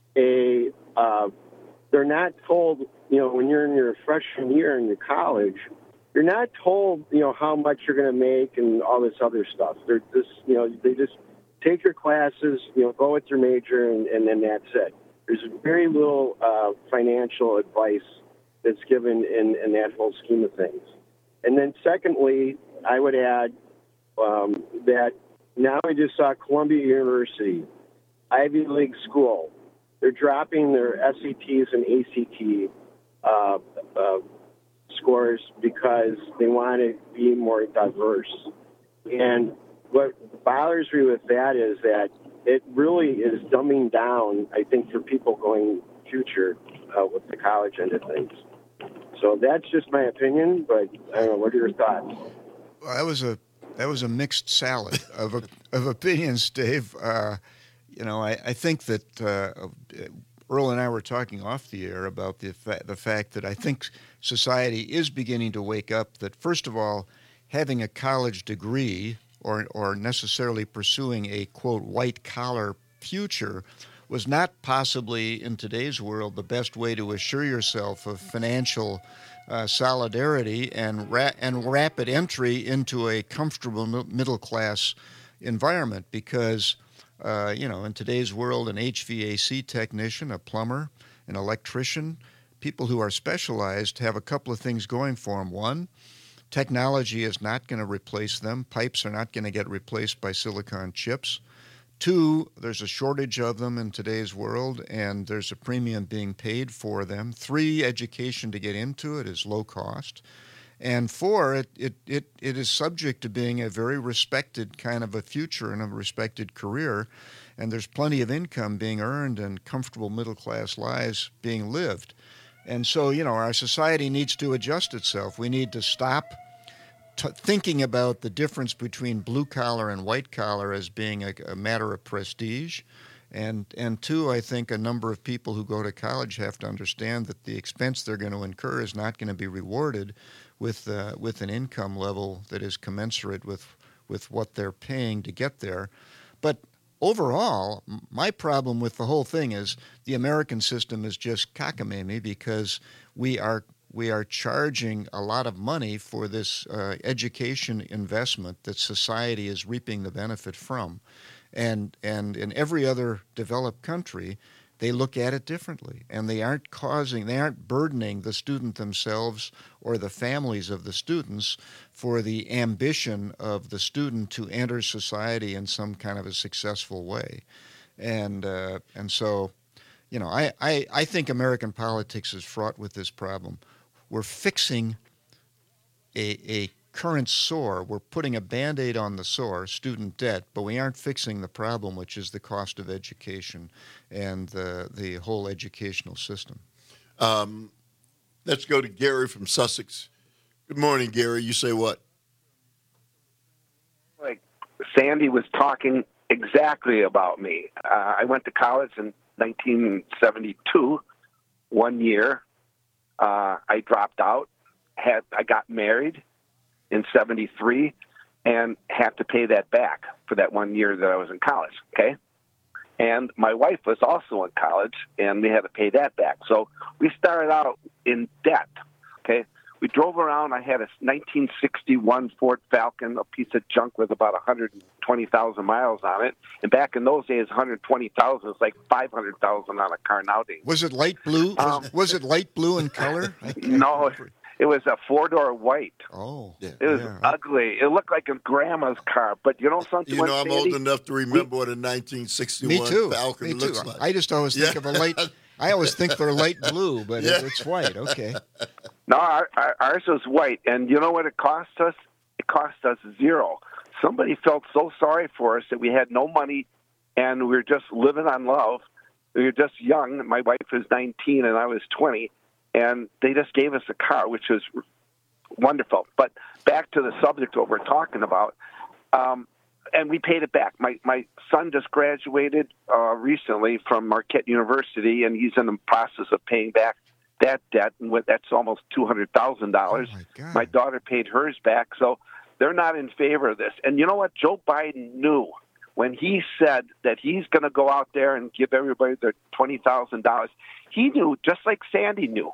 a, uh, they're not told, you know, when you're in your freshman year in your college, you're not told, you know, how much you're going to make and all this other stuff. They're just, you know, they just take your classes, you know, go with your major, and, and then that's it. There's very little uh, financial advice that's given in, in that whole scheme of things. And then secondly, I would add um, that now we just saw Columbia University, Ivy League school. They're dropping their S A Ts and A C T uh, uh, scores because they want to be more diverse. And what bothers me with that is that it really is dumbing down, I think, for people going future uh, with the college end of things. So that's just my opinion, but I don't know, what are your thoughts? Well, that was a that was a mixed salad of of opinions, Dave. Uh, you know, I, I think that uh, Earl and I were talking off the air about the fa- the fact that I think society is beginning to wake up. That first of all, having a college degree or or necessarily pursuing a quote white collar future was not possibly in today's world the best way to assure yourself of financial uh, solidarity and ra- and rapid entry into a comfortable middle class environment. Because uh, you know, in today's world, an H V A C technician, a plumber, an electrician, people who are specialized have a couple of things going for them. One, technology is not going to replace them. Pipes are not going to get replaced by silicon chips. Two, there's a shortage of them in today's world, and there's a premium being paid for them. Three, education to get into it is low cost. And four, it, it, it, it is subject to being a very respected kind of a future and a respected career, and there's plenty of income being earned and comfortable middle-class lives being lived. And so, you know, our society needs to adjust itself. We need to stop T- thinking about the difference between blue collar and white collar as being a, a matter of prestige. And and two, I think a number of people who go to college have to understand that the expense they're going to incur is not going to be rewarded with uh, with an income level that is commensurate with with what they're paying to get there. But overall, my problem with the whole thing is the American system is just cockamamie, because we are we are charging a lot of money for this uh, education investment that society is reaping the benefit from. And and in every other developed country, they look at it differently, and they aren't causing, they aren't burdening the student themselves or the families of the students for the ambition of the student to enter society in some kind of a successful way. And uh, and so, you know, I, I, I think American politics is fraught with this problem. We're fixing a, a current sore. We're putting a Band-Aid on the sore, student debt, but we aren't fixing the problem, which is the cost of education and the, the whole educational system. Um, let's go to Gary from Sussex. Good morning, Gary. You say what? Like Sandy was talking exactly about me. Uh, I went to college in nineteen seventy-two, one year. uh, I dropped out. Had I got married in seventy-three and had to pay that back for that one year that I was in college, okay? And my wife was also in college, and we had to pay that back. So we started out in debt, okay? We drove around. I had a nineteen sixty-one Ford Falcon, a piece of junk with about one hundred twenty thousand miles on it. And back in those days, one hundred twenty thousand was like five hundred thousand on a car nowadays. Was it light blue? Um, was, was it light blue in color? No, it was a four-door white. Oh. Yeah. It was yeah. ugly. It looked like a grandma's car. But you know something? You know, I'm Sandy? old enough to remember what a nineteen sixty-one Me too. Falcon Me too. looks like. I just always think yeah. of a light... I always think they're light blue, but yeah. it's white. Okay. No, our, our, ours was white. And you know what it cost us? It cost us zero. Somebody felt so sorry for us that we had no money and we were just living on love. We were just young. My wife was nineteen and I was twenty. And they just gave us a car, which was wonderful. But back to the subject what we're talking about. Um, and we paid it back. My my son just graduated uh, recently from Marquette University, and he's in the process of paying back that debt, and with, that's almost two hundred thousand dollars. Oh my, my daughter paid hers back, so they're not in favor of this. And you know what? Joe Biden knew when he said that he's going to go out there and give everybody their twenty thousand dollars. He knew, just like Sandy knew,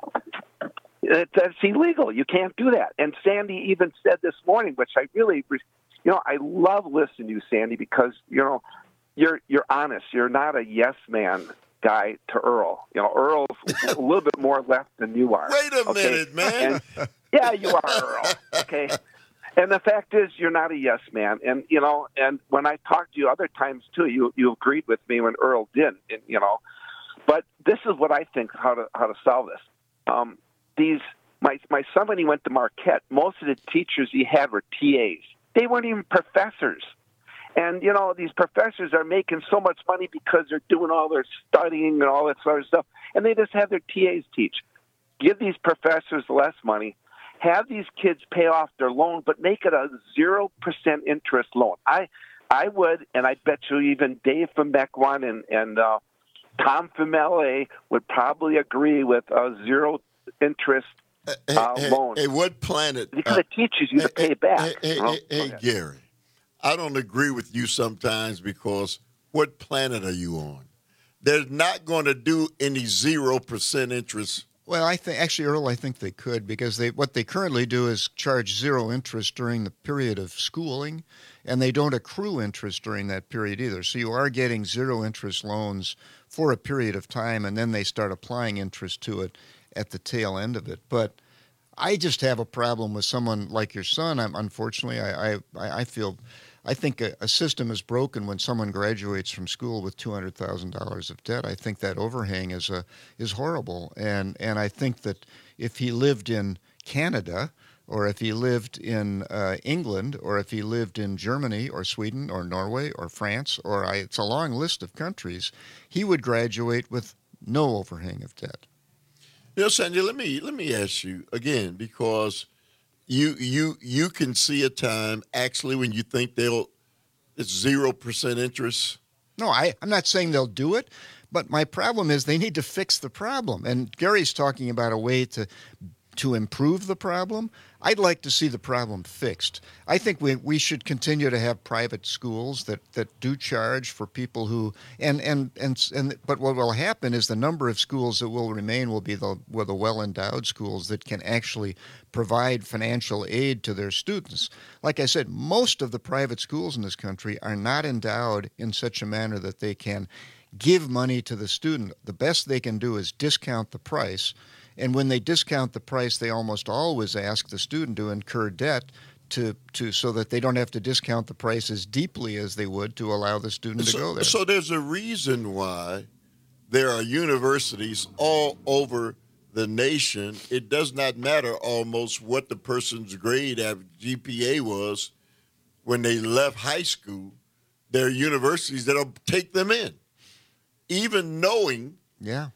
that that's illegal. You can't do that. And Sandy even said this morning, which I really... You know, I love listening to you, Sandy, because, you know, you're you're honest. You're not a yes man guy to Earl. You know, Earl's a little bit more left than you are. Wait a okay? minute, man. And, yeah, you are, Earl. Okay. And the fact is, you're not a yes man. And, you know, and when I talked to you other times, too, you you agreed with me when Earl didn't, and, you know. But this is what I think how to how to solve this. Um, these my, my son, when he went to Marquette, most of the teachers he had were T As. They weren't even professors. And, you know, these professors are making so much money because they're doing all their studying and all that sort of stuff, and they just have their T As teach. Give these professors less money. Have these kids pay off their loan, but make it a zero percent interest loan. I I would, and I bet you even Dave from Mequon and, and uh, Tom from L A would probably agree with a zero interest Hey, uh, hey, loan. hey, what planet? Because uh, it teaches you to hey, pay back. Hey, hey, you know? hey, hey Gary, I don't agree with you sometimes because what planet are you on? They're not going to do any zero percent interest. Well, I think actually, Earl, I think they could because they what they currently do is charge zero interest during the period of schooling, and they don't accrue interest during that period either. So you are getting zero interest loans for a period of time, and then they start applying interest to it at the tail end of it. But I just have a problem with someone like your son. I'm, unfortunately, I, I, I feel, I think a, a system is broken when someone graduates from school with two hundred thousand dollars of debt. I think that overhang is a is horrible. And, and I think that if he lived in Canada, or if he lived in uh, England, or if he lived in Germany or Sweden or Norway or France, or I, it's a long list of countries, he would graduate with no overhang of debt. You know, Sandy, let me let me ask you again, because you you you can see a time actually when you think they'll it's zero percent interest. No, I, I'm not saying they'll do it, but my problem is they need to fix the problem. And Gary's talking about a way to to improve the problem. I'd like to see the problem fixed. I think we we should continue to have private schools that, that do charge for people who and, and and and but what will happen is the number of schools that will remain will be the well, the well-endowed schools that can actually provide financial aid to their students. Like I said, most of the private schools in this country are not endowed in such a manner that they can give money to the student. The best they can do is discount the price. And when they discount the price, they almost always ask the student to incur debt to, to so that they don't have to discount the price as deeply as they would to allow the student so, to go there. So there's a reason why there are universities all over the nation. It does not matter almost what the person's grade average G P A was when they left high school. There are universities that'll take them in, even knowing yeah.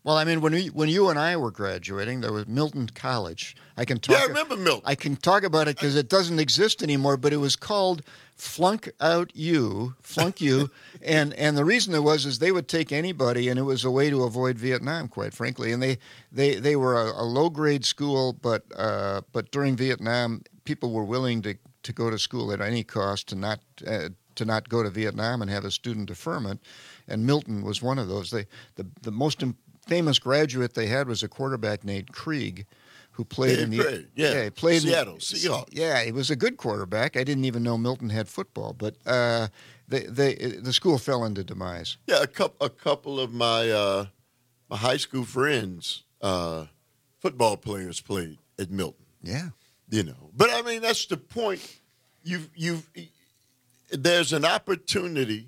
Well, I mean, when we, when you and I were graduating, there was Milton College. I can talk. Yeah, I remember Milton. I can talk about it because it doesn't exist anymore. But it was called Flunk Out U, Flunk U, and and the reason it was is they would take anybody, and it was a way to avoid Vietnam, quite frankly. And they they they were a, a low grade school, but uh, but during Vietnam, people were willing to, to go to school at any cost to not uh, to not go to Vietnam and have a student deferment. And Milton was one of those. They the the most imp- famous graduate they had was a quarterback named Krieg, who played yeah, in the played, yeah, yeah he played Seattle in, Seahawks. Yeah, he was a good quarterback. I didn't even know Milton had football, but uh, they they the school fell into demise. Yeah, a couple a couple of my uh, my high school friends, uh, football players, played at Milton. Yeah, you know, but I mean that's the point. You've you've there's an opportunity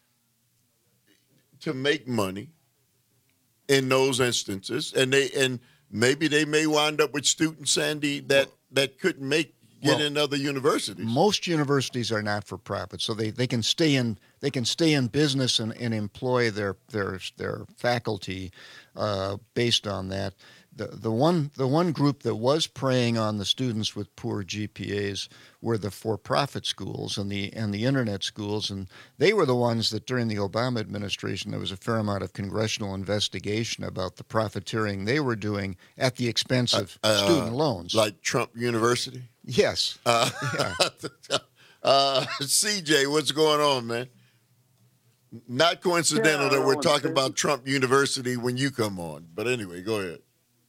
to make money in those instances, and they and maybe they may wind up with students, Sandy, that, that couldn't make get well, in other universities. Most universities are not for profit, so they, they can stay in they can stay in business and, and employ their their their faculty uh, based on that. The the one the one group that was preying on the students with poor G P As were the for-profit schools and the and the internet schools, and they were the ones that during the Obama administration there was a fair amount of congressional investigation about the profiteering they were doing at the expense of uh, student loans, like Trump University. Yes. Uh, yeah. uh, C J, what's going on, man? Not coincidental yeah, that we're talking about Trump University when you come on, but anyway, go ahead.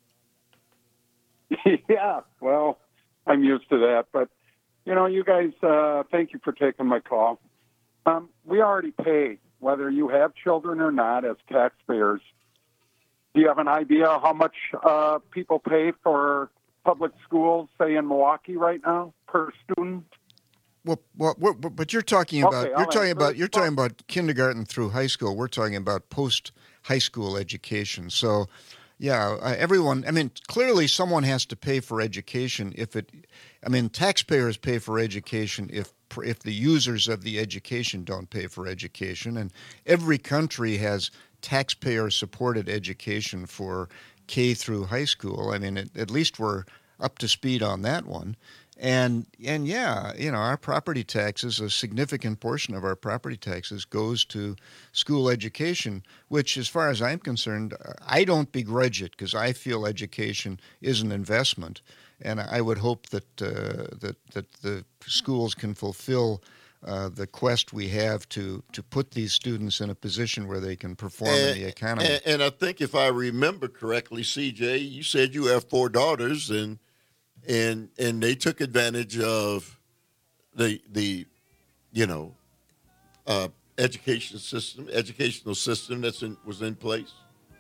Yeah, well, I'm used to that. But, you know, you guys, uh, thank you for taking my call. Um, we already pay, whether you have children or not, as taxpayers. Do you have an idea how much uh, people pay for public schools, say, in Milwaukee right now, per student? Well, well, but you're talking about okay, you're I'll talking answer. about you're talking about kindergarten through high school. We're talking about post high school education. So, yeah, uh, everyone. I mean, clearly, someone has to pay for education. If it, I mean, taxpayers pay for education if if the users of the education don't pay for education, and every country has taxpayer-supported education for K through high school. I mean, at, at least we're up to speed on that one. And, and yeah, you know, our property taxes, a significant portion of our property taxes goes to school education, which, as far as I'm concerned, I don't begrudge it because I feel education is an investment. And I would hope that uh, that, that the schools can fulfill uh, the quest we have to, to put these students in a position where they can perform and, in the economy. And, and I think if I remember correctly, C J, you said you have four daughters, and and and they took advantage of the the you know uh, education system, educational system that's in, was in place.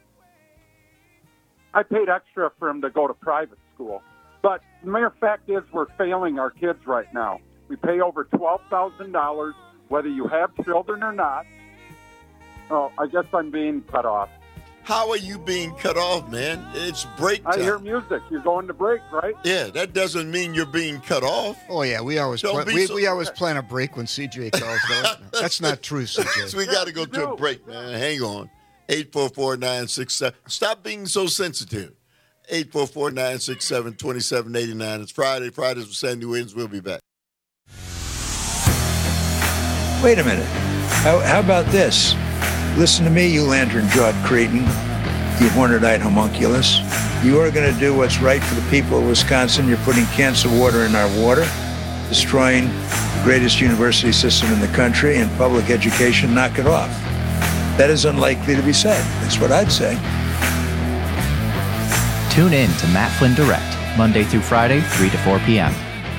I paid extra for them to go to private school. But the mere fact is we're failing our kids right now. We pay over twelve thousand dollars, whether you have children or not. Oh, I guess I'm being cut off. How are you being cut off, man? It's break time. I hear music. You're going to break, right? Yeah, that doesn't mean you're being cut off. Oh, yeah, we always Don't pla- be we, so- we always plan a break when C J calls. Though. That's not true, C J. So we got to go to a break, man. Hang on. eight four four, nine six seven. Stop being so sensitive. eight four four, nine six seven, two seven eight nine. It's Friday. Fridays with Sandy Williams. We'll be back. Wait a minute. How, how about this? Listen to me, you lantern-jawed cretin, you horned-eyed homunculus. You are going to do what's right for the people of Wisconsin. You're putting cancer water in our water, destroying the greatest university system in the country and public education. Knock it off. That is unlikely to be said. That's what I'd say. Tune in to Matt Flynn Direct, Monday through Friday, three to four p.m.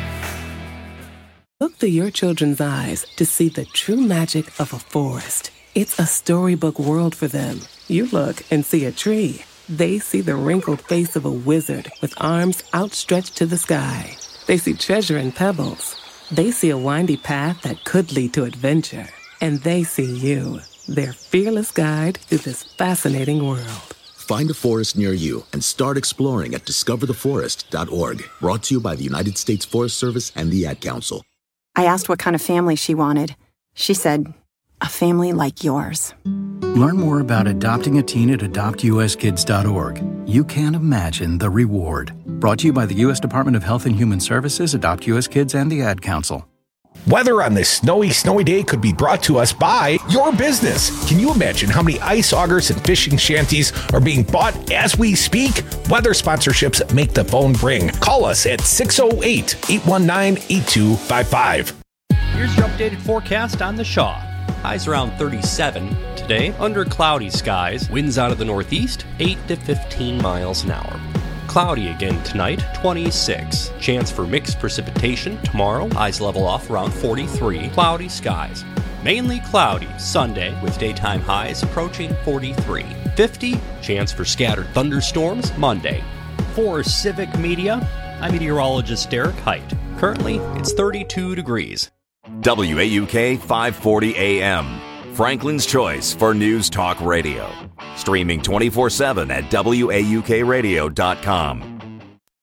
Look through your children's eyes to see the true magic of a forest. It's a storybook world for them. You look and see a tree. They see the wrinkled face of a wizard with arms outstretched to the sky. They see treasure in pebbles. They see a windy path that could lead to adventure. And they see you, their fearless guide through this fascinating world. Find a forest near you and start exploring at discover the forest dot org. Brought to you by the United States Forest Service and the Ad Council. I asked what kind of family she wanted. She said, a family like yours. Learn more about adopting a teen at adopt u s kids dot org. You can't imagine the reward. Brought to you by the U S Department of Health and Human Services, Adopt U S Kids, and the Ad Council. Weather on this snowy, snowy day could be brought to us by your business. Can you imagine how many ice augers and fishing shanties are being bought as we speak? Weather sponsorships make the phone ring. Call us at six oh eight, eight one nine, eight two five five. Here's your updated forecast on the Shaw. Highs around thirty-seven today, under cloudy skies. Winds out of the northeast, eight to fifteen miles an hour. Cloudy again tonight, twenty-six. Chance for mixed precipitation tomorrow. Highs level off around forty-three. Cloudy skies. Mainly cloudy Sunday with daytime highs approaching forty-three. fifty. Chance for scattered thunderstorms Monday. For Civic Media, I'm meteorologist Derek Height. Currently, it's thirty-two degrees. W A U K five forty A M. Franklin's Choice for News Talk Radio. Streaming twenty-four seven at W A U K radio dot com.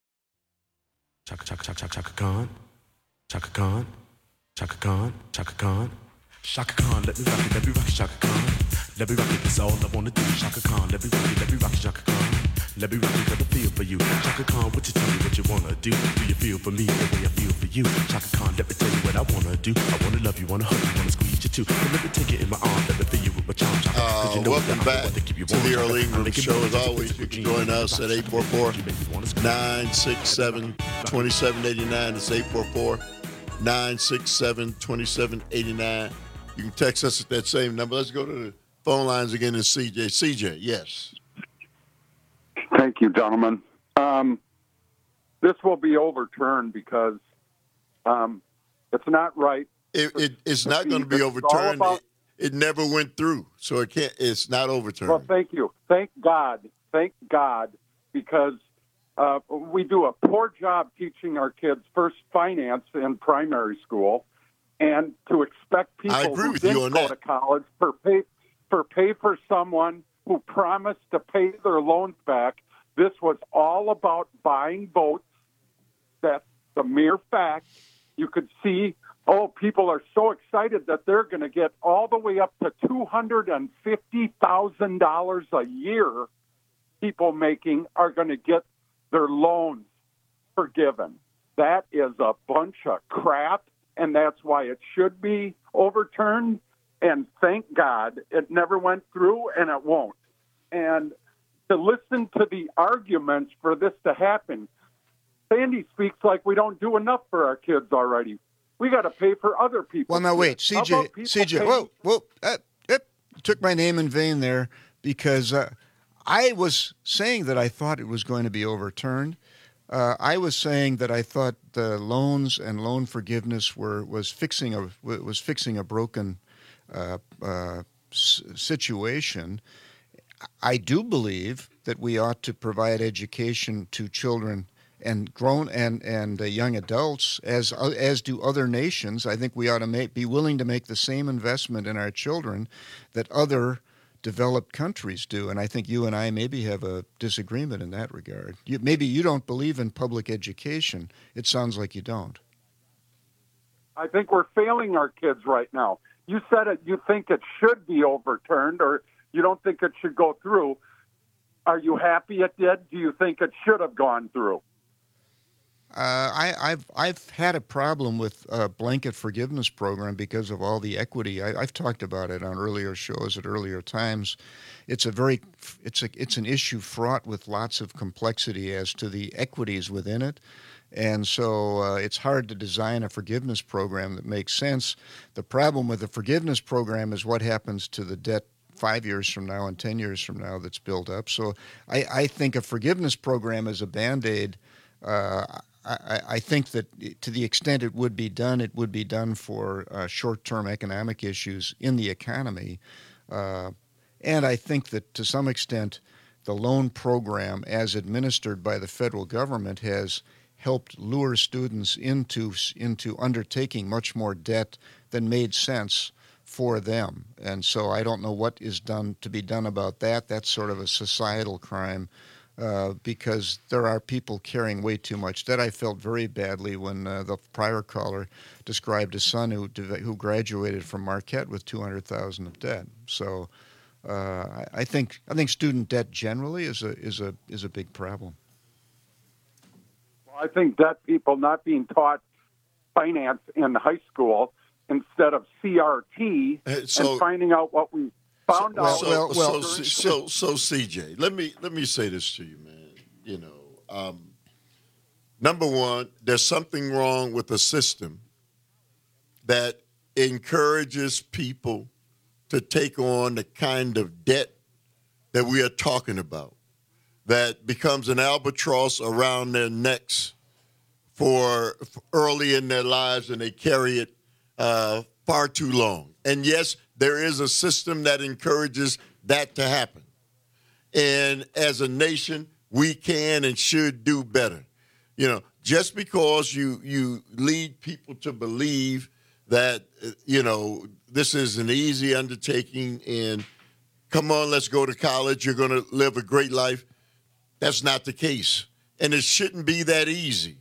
Chaka Chaka Chaka Chaka Khan. Chaka Khan. Chaka Khan. Chaka Khan. Chaka Khan, let me rock it, let me rock it, Chaka Khan. Let me rock it, that's all I wanna do. Chaka Khan, let me rock it, let me rock it, Chaka Khan. Let me rock it, let me feel for you. Chaka Khan, what you tell me what you wanna do? Do you feel for me the way I feel for you? Chaka Khan, let me tell you what I wanna do. I wanna love you, wanna hug you, wanna squeeze you too. But let me take it in my arms, let me feel you with my charm, Chaka. Uh, you know welcome back to, to the Early English Show. As always, you can join us at eight four four, nine six seven, two seven eight nine. It's eight four four, nine six seven, two seven eight nine. You can text us at that same number. Let's go to the phone lines again. It's C J. C J, yes. Thank you, gentlemen. Um, this will be overturned because um, it's not right. It, it, it's not going to be overturned. About, it, it never went through, so it can't. It's not overturned. Well, thank you. Thank God. Thank God, because uh, we do a poor job teaching our kids first finance in primary school, and to expect people who didn't go to college for pay for pay for someone who promised to pay their loans back. This was all about buying votes. That's the mere fact. You could see, oh, people are so excited that they're going to get all the way up to two hundred fifty thousand dollars a year. People making are going to get their loans forgiven. That is a bunch of crap, and that's why it should be overturned. And thank God it never went through, and it won't. And to listen to the arguments for this to happen, Sandy speaks like we don't do enough for our kids already. We got to pay for other people. Well, now wait, C J, C J, whoa, whoa, uh, uh, took my name in vain there because uh, I was saying that I thought it was going to be overturned. Uh, I was saying that I thought the loans and loan forgiveness were was fixing a was fixing a broken uh, uh, s- situation. I do believe that we ought to provide education to children and grown and and uh, young adults, as uh, as do other nations. I think we ought to make, be willing to make the same investment in our children that other developed countries do. And I think you and I maybe have a disagreement in that regard. You, maybe you don't believe in public education. It sounds like you don't. I think we're failing our kids right now. You said it. You think it should be overturned, or you don't think it should go through. Are you happy it did? Do you think it should have gone through? Uh, I, I've I've had a problem with a blanket forgiveness program because of all the equity. I, I've talked about it on earlier shows at earlier times. It's a very it's a it's an issue fraught with lots of complexity as to the equities within it, and so uh, it's hard to design a forgiveness program that makes sense. The problem with the forgiveness program is what happens to the debt five years from now and ten years from now that's built up. So I, I think a forgiveness program is a Band-Aid. Uh, I, I think that to the extent it would be done, it would be done for uh, short-term economic issues in the economy. Uh, and I think that to some extent the loan program as administered by the federal government has helped lure students into into undertaking much more debt than made sense for them. And so I don't know what is done to be done about that. That's sort of a societal crime. uh, because there are people carrying way too much debt. I felt very badly when uh, the prior caller described a son who who graduated from Marquette with two hundred thousand dollars of debt. So uh, I, I think I think student debt generally is a is a is a big problem. Well, I think that people not being taught finance in high school instead of C R T so, and finding out what we found so, out. So, well, so, well, so, so, so, C J, let me let me say this to you, man. You know, um, number one, there's something wrong with the system that encourages people to take on the kind of debt that we are talking about, that becomes an albatross around their necks for, for early in their lives, and they carry it uh, far too long. And yes, there is a system that encourages that to happen. And as a nation, we can and should do better. You know, just because you you lead people to believe that, you know, this is an easy undertaking and come on, let's go to college, you're going to live a great life, that's not the case. And it shouldn't be that easy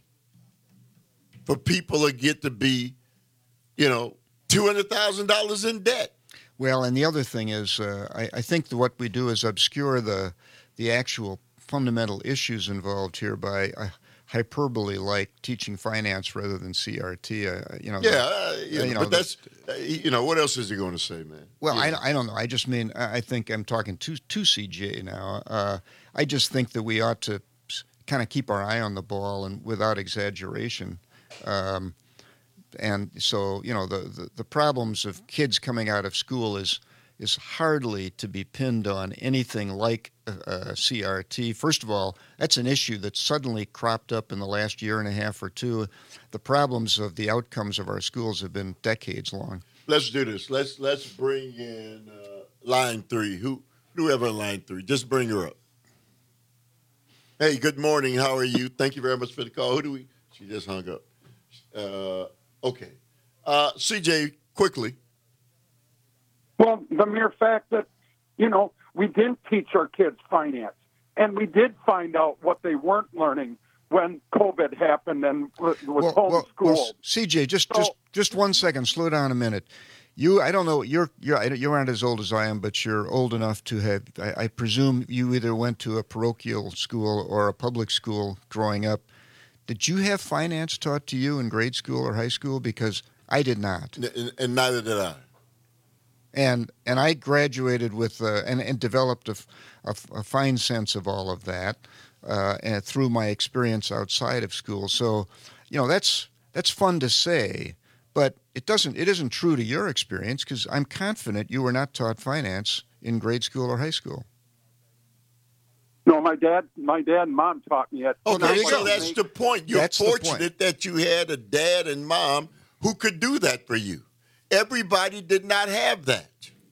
for people to get to be, you know, two hundred thousand dollars in debt. Well, and the other thing is, uh, I, I think that what we do is obscure the the actual fundamental issues involved here by uh, hyperbole, like teaching finance rather than C R T. Uh, you know, yeah, the, uh, you know, you know, but the, that's, uh, you know, what else is he going to say, man? Well, yeah. I, I don't know. I just mean, I think I'm talking to, to C J now. Uh, I just think that we ought to kind of keep our eye on the ball and without exaggeration. Um, And so, you know, the, the, the problems of kids coming out of school is is hardly to be pinned on anything like a, a C R T. First of all, that's an issue that suddenly cropped up in the last year and a half or two. The problems of the outcomes of our schools have been decades long. Let's do this. Let's let's bring in uh, line three. Who who ever in line three? Just bring her up. Hey, good morning. How are you? Thank you very much for the call. Who do we? She just hung up. Uh, okay. Uh, C J, quickly. Well, the mere fact that, you know, we didn't teach our kids finance, and we did find out what they weren't learning when COVID happened and was well, homeschooled. Well, well, C J, just, so, just just one second. Slow down a minute. You, I don't know. You're you're you aren't as old as I am, but you're old enough to have. I, I presume you either went to a parochial school or a public school growing up. Did you have finance taught to you in grade school or high school? Because I did not, and, and neither did I. And and I graduated with uh, and and developed a, a, a fine sense of all of that uh, and through my experience outside of school. So, you know, that's that's fun to say, but it doesn't it isn't true to your experience, because I'm confident you were not taught finance in grade school or high school. No, my dad, my dad and mom taught me it. Oh, there you go. That's the point. You're That's fortunate that you had a dad and mom who could do that for you. Everybody did not have that.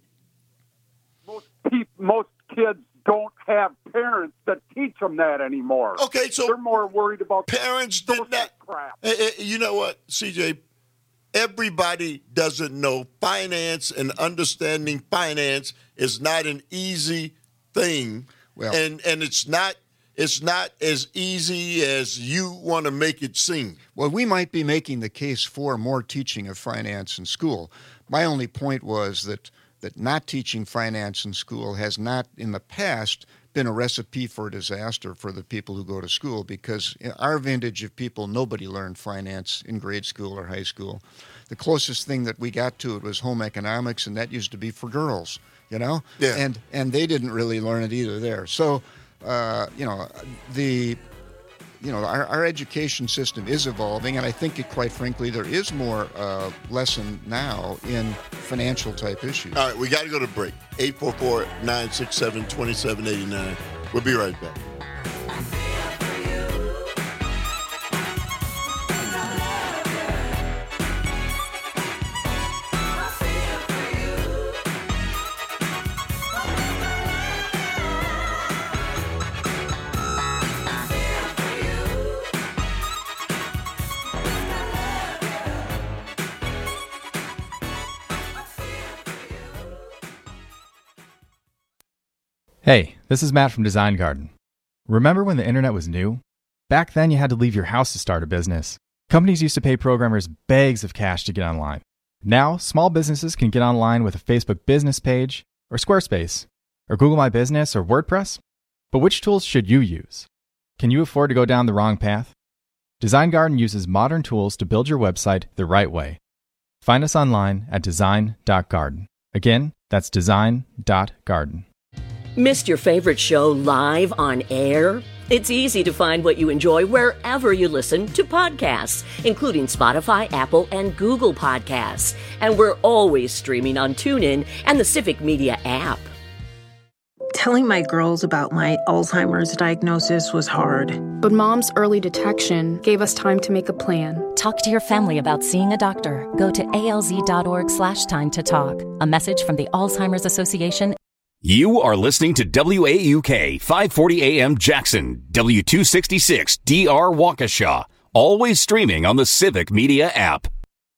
Most pe- most kids don't have parents that teach them that anymore. Okay, so they're more worried about parents did not. Crap. Uh, uh, you know what, C J? Everybody doesn't know finance, and understanding finance is not an easy thing. Well, and and it's not it's not as easy as you want to make it seem. Well, we might be making the case for more teaching of finance in school. My only point was that that not teaching finance in school has not, in the past, been a recipe for disaster for the people who go to school, because in our vintage of people, nobody learned finance in grade school or high school. The closest thing that we got to it was home economics, and that used to be for girls. You know, yeah. and and they didn't really learn it either there. So, uh, you know, the, you know, our, our education system is evolving, and I think, it, quite frankly, there is more uh, lesson now in financial type issues. All right, we got to go to break. eight four four, nine six seven, two seven eight nine. We'll be right back. Hey, this is Matt from Design Garden. Remember when the internet was new? Back then, you had to leave your house to start a business. Companies used to pay programmers bags of cash to get online. Now, small businesses can get online with a Facebook business page, or Squarespace, or Google My Business, or WordPress. But which tools should you use? Can you afford to go down the wrong path? Design Garden uses modern tools to build your website the right way. Find us online at design dot garden. Again, that's design dot garden. Missed your favorite show live on air? It's easy to find what you enjoy wherever you listen to podcasts, including Spotify, Apple, and Google Podcasts. And we're always streaming on TuneIn and the Civic Media app. Telling my girls about my Alzheimer's diagnosis was hard. But Mom's early detection gave us time to make a plan. Talk to your family about seeing a doctor. Go to alz.org slash time to talk. A message from the Alzheimer's Association. You are listening to W A U K five forty A M Jackson, W two sixty-six D R Waukesha, always streaming on the Civic Media app.